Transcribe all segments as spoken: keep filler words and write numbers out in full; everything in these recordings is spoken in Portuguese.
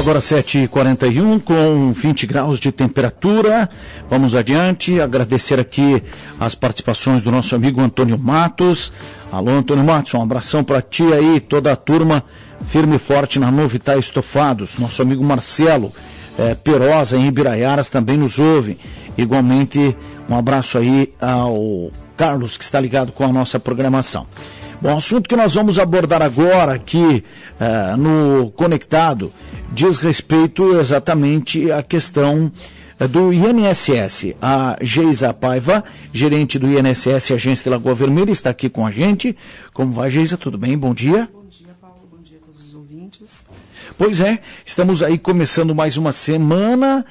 Agora sete e quarenta e um, com vinte graus de temperatura. Vamos adiante, agradecer aqui as participações do nosso amigo Antônio Matos. Alô, Antônio Matos, um abração para ti aí, toda a turma firme e forte na Novitá Estofados. Nosso amigo Marcelo é, Perosa, em Ibiraiaras, também nos ouve. Igualmente, um abraço aí ao Carlos, que está ligado com a nossa programação. Bom, o assunto que nós vamos abordar agora aqui uh, no Conectado diz respeito exatamente à questão uh, do I N S S. A Geisa Paiva, gerente do I N S S, Agência de Lagoa Vermelha, está aqui com a gente. Como vai, Geisa? Tudo bem? Bom dia. Bom dia, Paulo. Bom dia a todos os ouvintes. Pois é, estamos aí começando mais uma semana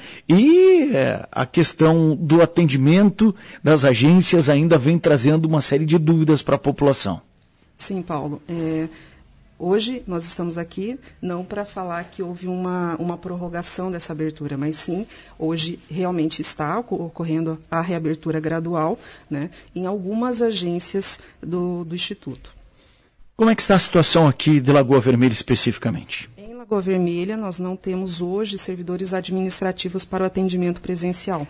e é, a questão do atendimento das agências ainda vem trazendo uma série de dúvidas para a população. Sim, Paulo. É, hoje nós estamos aqui não para falar que houve uma, uma prorrogação dessa abertura, mas sim, hoje realmente está ocorrendo a reabertura gradual, né, em algumas agências do, do Instituto. Como é que está a situação aqui de Lagoa Vermelha especificamente? Em Lagoa Vermelha, nós não temos hoje servidores administrativos para o atendimento presencial.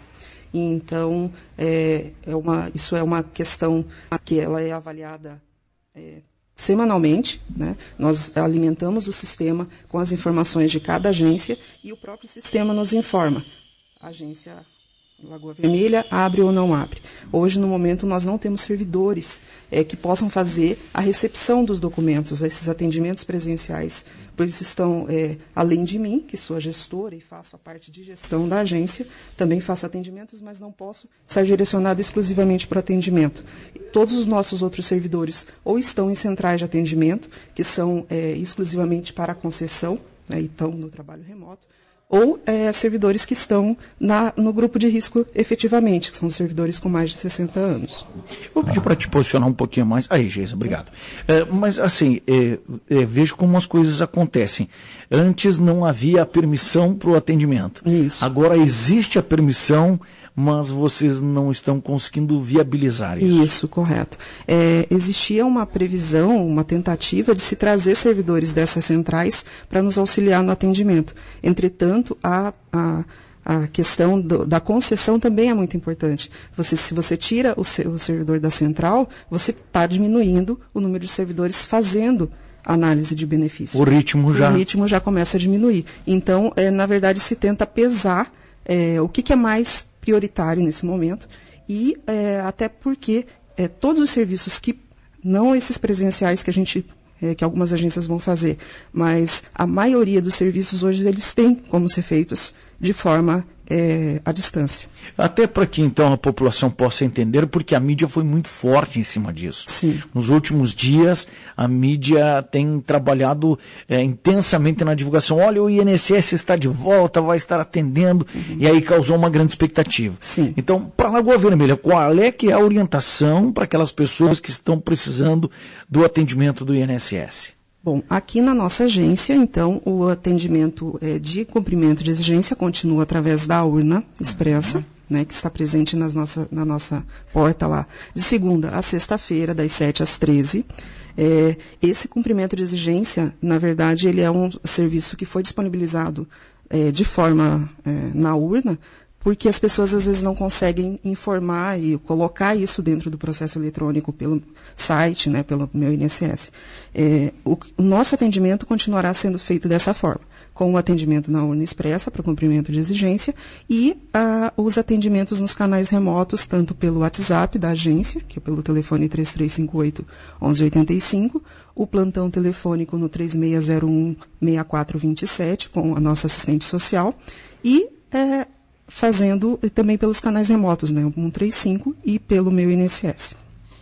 Então, é, é uma, isso é uma questão que ela é avaliada É, semanalmente, né? Nós alimentamos o sistema com as informações de cada agência e o próprio sistema nos informa. A agência Lagoa Vermelha abre ou não abre. Hoje, no momento, nós não temos servidores é, que possam fazer a recepção dos documentos, esses atendimentos presenciais, pois estão, é, além de mim, que sou a gestora e faço a parte de gestão da agência, também faço atendimentos, mas não posso estar direcionada exclusivamente para atendimento. Todos os nossos outros servidores ou estão em centrais de atendimento, que são é, exclusivamente para a concessão, né, e estão no trabalho remoto, ou é, servidores que estão na, no grupo de risco efetivamente, que são servidores com mais de sessenta anos. Vou pedir para te posicionar um pouquinho mais. Aí, Geisa, obrigado. É, mas, assim, é, é, vejo como as coisas acontecem. Antes não havia a permissão para o atendimento. Isso. Agora existe a permissão, mas vocês não estão conseguindo viabilizar isso. Isso, correto. É, existia uma previsão, uma tentativa de se trazer servidores dessas centrais para nos auxiliar no atendimento. Entretanto, a, a, a questão do, da concessão também é muito importante. Você, se você tira o, o servidor da central, você está diminuindo o número de servidores fazendo análise de benefício. O ritmo já... O ritmo já começa a diminuir. Então, é, na verdade, se tenta pesar é, o que, que é mais prioritário nesse momento e é, até porque é, todos os serviços que, não esses presenciais que a gente, é, que algumas agências vão fazer, mas a maioria dos serviços hoje eles têm como ser feitos de forma é, à distância. Até para que então a população possa entender, porque a mídia foi muito forte em cima disso. Sim. Nos últimos dias, a mídia tem trabalhado é, intensamente na divulgação. Olha, o I N S S está de volta, vai estar atendendo, uhum. E aí causou uma grande expectativa. Sim. Então, para Lagoa Vermelha, qual é que é a orientação para aquelas pessoas que estão precisando do atendimento do I N S S? Bom, aqui na nossa agência, então, o atendimento é, de cumprimento de exigência continua através da urna expressa, uhum. né, que está presente nas nossa, na nossa porta lá, de segunda a sexta-feira, das sete às treze. É, esse cumprimento de exigência, na verdade, ele é um serviço que foi disponibilizado é, de forma é, na urna, porque as pessoas às vezes não conseguem informar e colocar isso dentro do processo eletrônico pelo site, né, pelo meu I N S S. É, o, o nosso atendimento continuará sendo feito dessa forma, com o atendimento na urna expressa para cumprimento de exigência e ah, os atendimentos nos canais remotos, tanto pelo WhatsApp da agência, que é pelo telefone três três cinco oito, um um oito cinco, o plantão telefônico no três seis zero um, seis quatro dois sete, com a nossa assistente social, e é, fazendo também pelos canais remotos, né, um três cinco e pelo meu I N S S.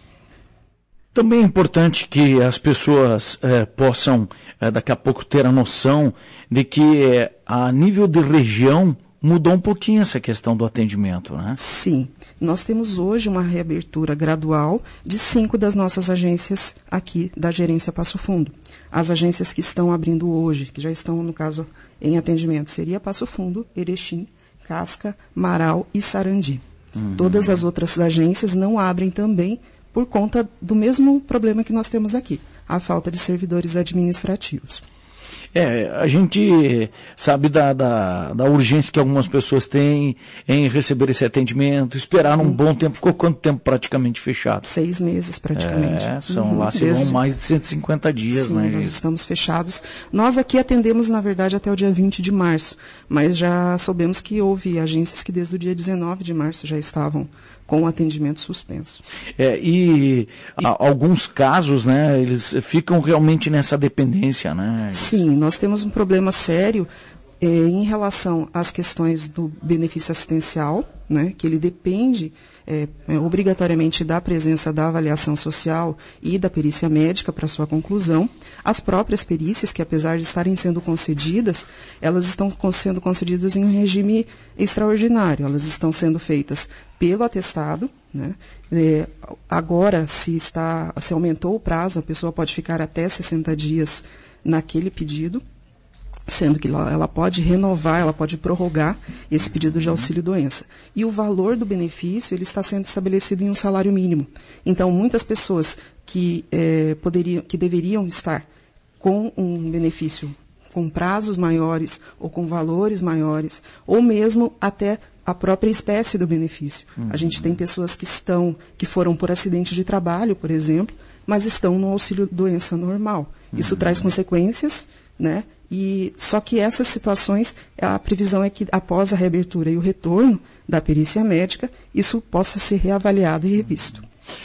Também é importante que as pessoas eh, possam, eh, daqui a pouco, ter a noção de que, eh, a nível de região, mudou um pouquinho essa questão do atendimento, né? Sim. Nós temos hoje uma reabertura gradual de cinco das nossas agências aqui da Gerência Passo Fundo. As agências que estão abrindo hoje, que já estão, no caso, em atendimento, seria Passo Fundo, Erechim, Casca, Marau e Sarandi. Uhum. Todas as outras agências não abrem também por conta do mesmo problema que nós temos aqui, a falta de servidores administrativos. É, a gente sabe da, da, da urgência que algumas pessoas têm em receber esse atendimento, esperar um bom tempo. Ficou quanto tempo praticamente fechado? Seis meses praticamente. É, são uhum. lá se vão mais de cento e cinquenta dias, Sim, né, nós Geisa? estamos fechados. Nós aqui atendemos, na verdade, até o dia vinte de março, mas já soubemos que houve agências que desde o dia dezenove de março já estavam com o atendimento suspenso. É, e a, alguns casos, né, eles ficam realmente nessa dependência, né? Sim, nós temos um problema sério eh, em relação às questões do benefício assistencial, né, que ele depende eh, obrigatoriamente da presença da avaliação social e da perícia médica para sua conclusão. As próprias perícias, que apesar de estarem sendo concedidas, elas estão sendo concedidas em um regime extraordinário, elas estão sendo feitas pelo atestado, né? É, agora, se, está, se aumentou o prazo, a pessoa pode ficar até sessenta dias naquele pedido, sendo que ela, ela pode renovar, ela pode prorrogar esse pedido de auxílio-doença. E o valor do benefício, ele está sendo estabelecido em um salário mínimo. Então, muitas pessoas que, é, poderiam, que deveriam estar com um benefício com prazos maiores ou com valores maiores, ou mesmo até a própria espécie do benefício. Uhum. A gente tem pessoas que estão, que foram por acidente de trabalho, por exemplo, mas estão no auxílio-doença normal. Uhum. Isso traz consequências, né? E só que essas situações, a previsão é que após a reabertura e o retorno da perícia médica, isso possa ser reavaliado e revisto.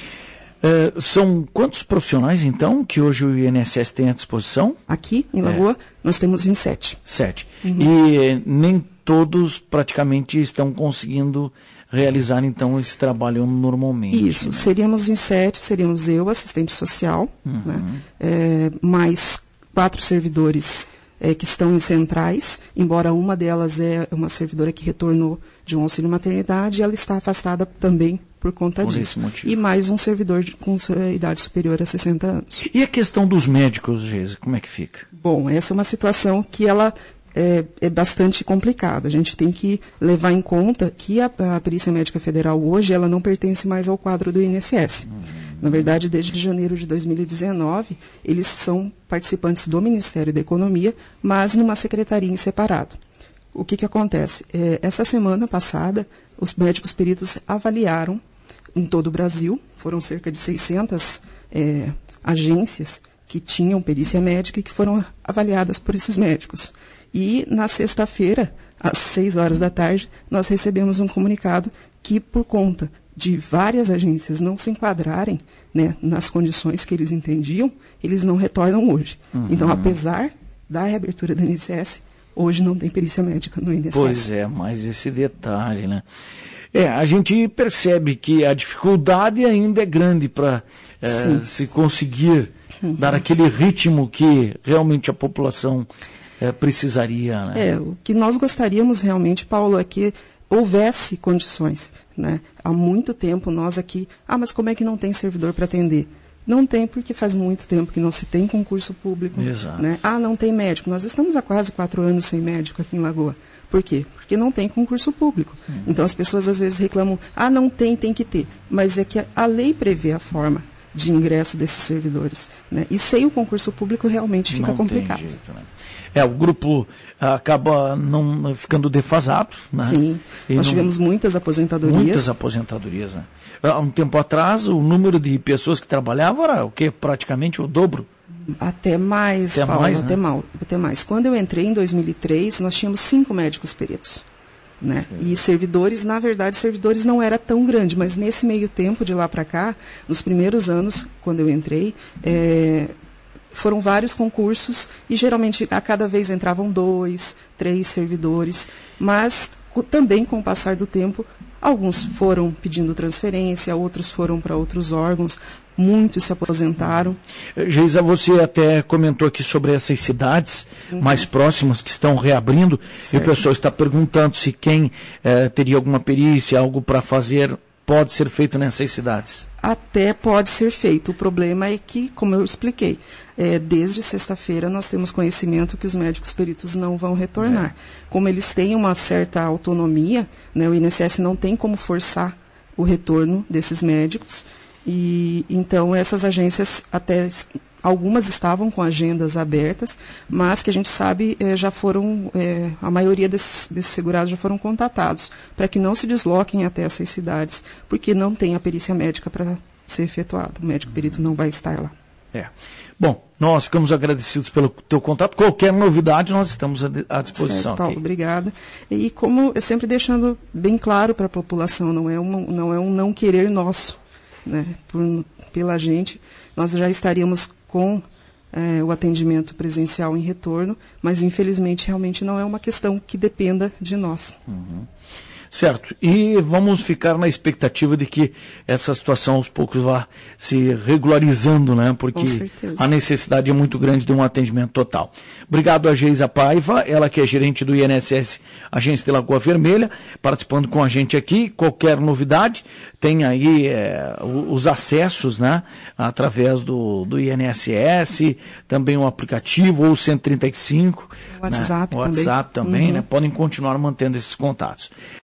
É, são quantos profissionais, então, que hoje o I N S S tem à disposição? Aqui, em Lagoa, é. nós temos vinte e sete. Sete. Uhum. E nem todos praticamente estão conseguindo realizar, então, esse trabalho normalmente. Isso, né? Seríamos vinte e sete, seríamos eu, assistente social, uhum. né? é, mais quatro servidores é, que estão em centrais, embora uma delas é uma servidora que retornou de um auxílio maternidade, ela está afastada também por conta por disso. E mais um servidor de, com idade superior a sessenta anos. E a questão dos médicos, Geisa, como é que fica? Bom, essa é uma situação que ela é, é bastante complicada. A gente tem que levar em conta que a, a Perícia Médica Federal hoje, ela não pertence mais ao quadro do I N S S. Uhum. Na verdade, desde janeiro de dois mil e dezenove, eles são participantes do Ministério da Economia, mas numa secretaria em separado. O que que acontece? É, essa semana passada, os médicos peritos avaliaram em todo o Brasil, foram cerca de seiscentas é, agências que tinham perícia médica e que foram avaliadas por esses médicos. E na sexta-feira, às seis horas da tarde, nós recebemos um comunicado que, por conta de várias agências não se enquadrarem, né, nas condições que eles entendiam, eles não retornam hoje. Uhum. Então, apesar da reabertura do I N S S, hoje não tem perícia médica no I N S S. Pois é, mas esse detalhe, né? É, a gente percebe que a dificuldade ainda é grande para é, se conseguir uhum. dar aquele ritmo que realmente a população é, precisaria. Né? É, o que nós gostaríamos realmente, Paulo, é que houvesse condições. Né? Há muito tempo nós aqui, ah, mas como é que não tem servidor para atender? Não tem, porque faz muito tempo que não se tem concurso público. Exato. Né? Ah, não tem médico. Nós estamos há quase quatro anos sem médico aqui em Lagoa. Por quê? Porque não tem concurso público. Uhum. Então as pessoas às vezes reclamam, ah, não tem, tem que ter. Mas é que a, a lei prevê a forma de ingresso desses servidores. Né? E sem o concurso público realmente fica não complicado. Tem jeito, né? É, o grupo acaba não ficando defasado. Né? Sim, e nós não... tivemos muitas aposentadorias. Muitas aposentadorias, né? Há um tempo atrás, o número de pessoas que trabalhavam era o quê? Praticamente o dobro. Até mais, até Paulo, mais, até, né? mal, até mais. Quando eu entrei em dois mil e três, nós tínhamos cinco médicos peritos. Né? E servidores, na verdade, servidores não era tão grande, mas nesse meio tempo, de lá para cá, nos primeiros anos, quando eu entrei, é, foram vários concursos e geralmente a cada vez entravam dois, três servidores, mas também com o passar do tempo, alguns foram pedindo transferência, outros foram para outros órgãos, muitos se aposentaram. Geisa, você até comentou aqui sobre essas cidades uhum. mais próximas que estão reabrindo, certo. E o pessoal está perguntando se quem eh, teria alguma perícia, algo para fazer, pode ser feito nessas cidades. Até pode ser feito. O problema é que, como eu expliquei, é, desde sexta-feira nós temos conhecimento que os médicos peritos não vão retornar. É. Como eles têm uma certa autonomia, né, o I N S S não tem como forçar o retorno desses médicos. E então essas agências até algumas estavam com agendas abertas, mas que a gente sabe eh, já foram, eh, a maioria desses, desses segurados já foram contatados, para que não se desloquem até essas cidades, porque não tem a perícia médica para ser efetuada. O médico perito não vai estar lá. É. Bom, nós ficamos agradecidos pelo teu contato. Qualquer novidade, nós estamos à disposição. Certo, Paulo, aqui. Obrigada. E como eu sempre deixando bem claro para a população, não é, uma, não é um não querer nosso, né, por, pela gente, nós já estaríamos com é, o atendimento presencial em retorno, mas infelizmente realmente não é uma questão que dependa de nós. Uhum. Certo, e vamos ficar na expectativa de que essa situação aos poucos vá se regularizando, né? Porque a necessidade é muito grande de um atendimento total. Obrigado a Geisa Paiva, ela que é gerente do I N S S, Agência de Lagoa Vermelha, participando com a gente aqui. Qualquer novidade, tem aí é, os acessos, né? Através do, do I N S S, também o aplicativo, ou o cento e trinta e cinco. O WhatsApp né? O também. WhatsApp também, uhum. né? Podem continuar mantendo esses contatos.